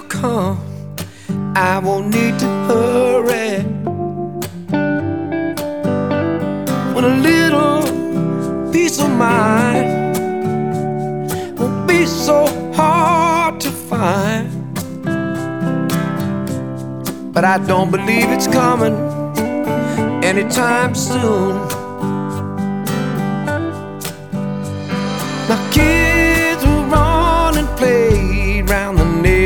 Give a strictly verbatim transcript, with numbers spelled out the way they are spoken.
come. I won't need to hurry. When a little peace of mind won't be so hard to find. But I don't believe it's coming anytime soon.